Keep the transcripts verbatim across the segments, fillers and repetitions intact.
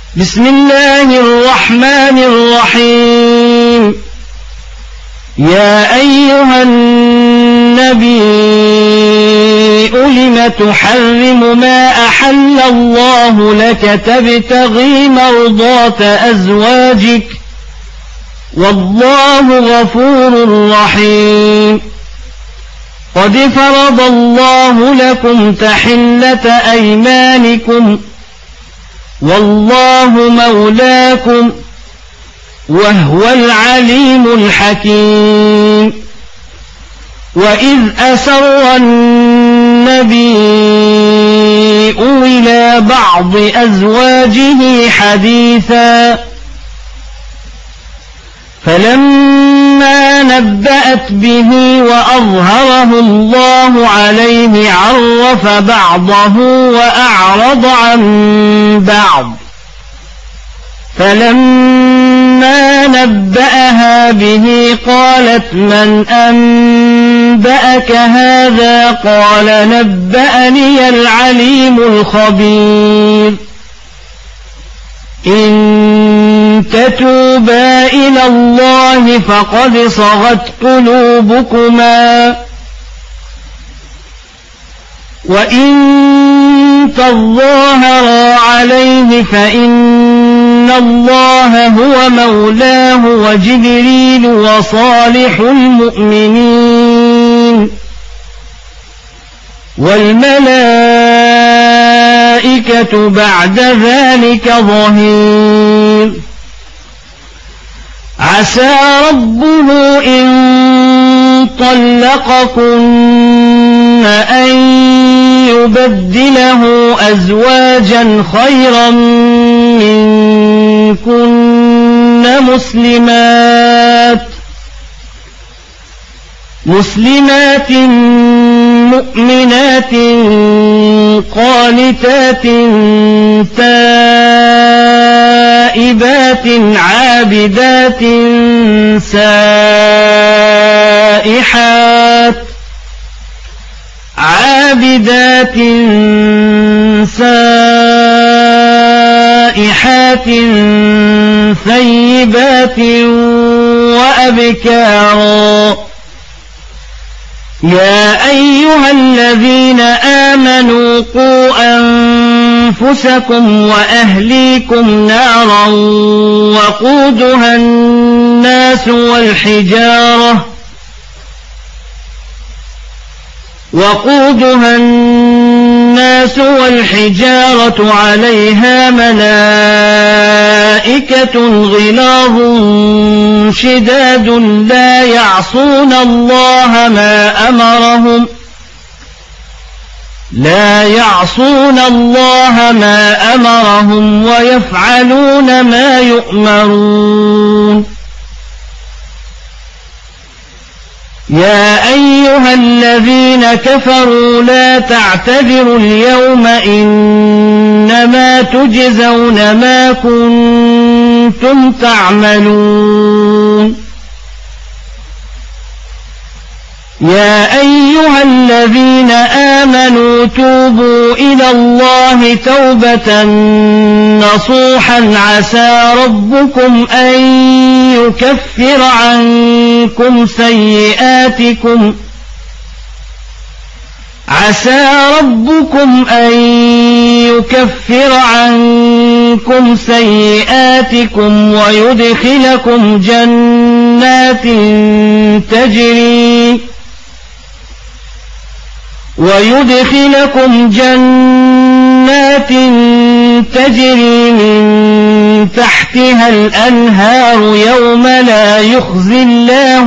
بسم الله الرحمن الرحيم. يا أيها النبي لم تحرم ما أحل الله لك تبتغي مرضات أزواجك والله غفور رحيم. قد فرض الله لكم تحلة أيمانكم والله مولاكم وهو العليم الحكيم. وإذ أسر النبي إلى بعض أزواجه حديثا فلما نبأت به وأظهره الله عليه عرف بعضه وأعرض عن بعض. فلما نبأها به قالت من أنبأك هذا؟ قال نبأني العليم الخبير. إن تتوبا إلى الله فقد صغت قلوبكما وإن تظاهرا عليه فإن الله هو مولاه وجبريل وصالح المؤمنين والملائكة بعد ذلك ظهير. عسى ربه إن طلقكن أن يبدله أزواجا خيرا منكن مسلمات مسلمات مؤمنات قانتات تائبات عابدات سائحات عابدات سائحات ثيبات وأبكارا. يا أيها الذين آمنوا قوا أنفسكم وأهليكم نارا وقودها الناس والحجارة وقودها الناس والحجارة عليها ملائكة غلاظ شداد لا يعصون الله ما أمرهم لا يعصون الله ما أمرهم ويفعلون ما يؤمرون. يا أيها الذين كفروا لا تعتذروا اليوم إنما تجزون ما كنتم تعملون. يا أيها الذين آمنوا توبوا إلى الله توبة نصوحا عسى ربكم أن يكفر عنكم سيئاتكم عسى ربكم أن يكفر عنكم سيئاتكم ويدخلكم جنات تجري ويدخلكم جنات تجري من تحتها الأنهار يوم لا يخزي الله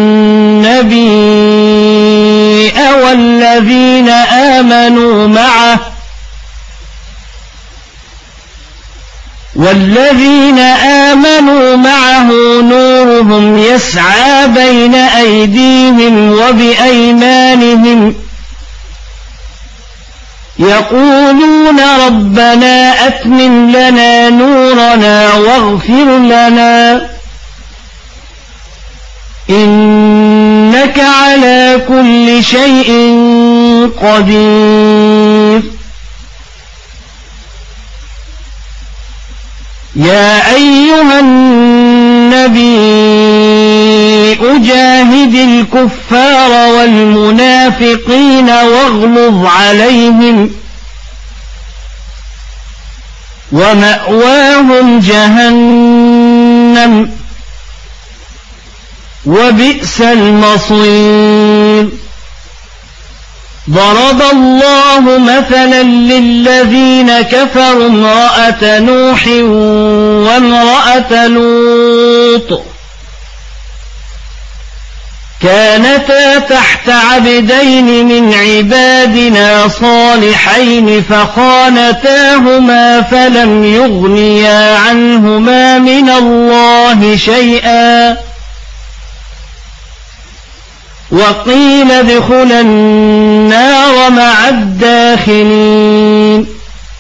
النبي والذين آمنوا معه والذين آمنوا معه نورهم يسعى بين أيديهم وبأيمانهم يقولون ربنا أتمم لنا نورنا واغفر لنا إنك على كل شيء قدير. يا أيها النبي أجاهد الكفار والمنافقين واغلظ عليهم ومأواهم جهنم وبئس المصير ضرب الله مثلا للذين كفروا امرأة نوح وامرأة لوط كانتا تحت عبدين من عبادنا صالحين فخانتاهما فلم يغنيا عنهما من الله شيئا وقيل ادخلا النار مع الداخلين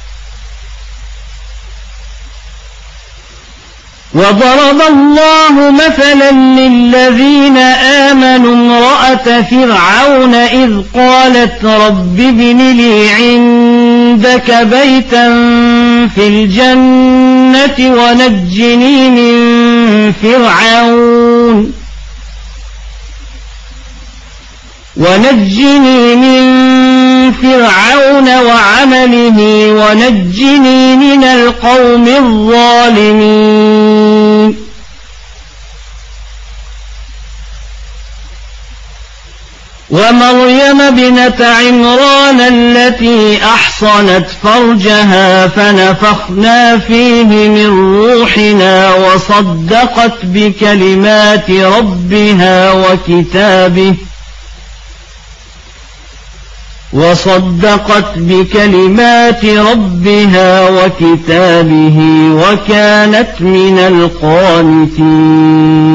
وضرب الله مثلا للذين آمنوا امرأة فرعون إذ قالت رب ابن لي عندك بيتا في الجنة ونجني من فرعون ونجني من فرعون وعمله ونجني من القوم الظالمين ومريم ابنة عمران التي أحصنت فرجها فنفخنا فيه من روحنا وصدقت بكلمات ربها وكتابه وصدقت بكلمات ربها وكتابه وكانت من القانتين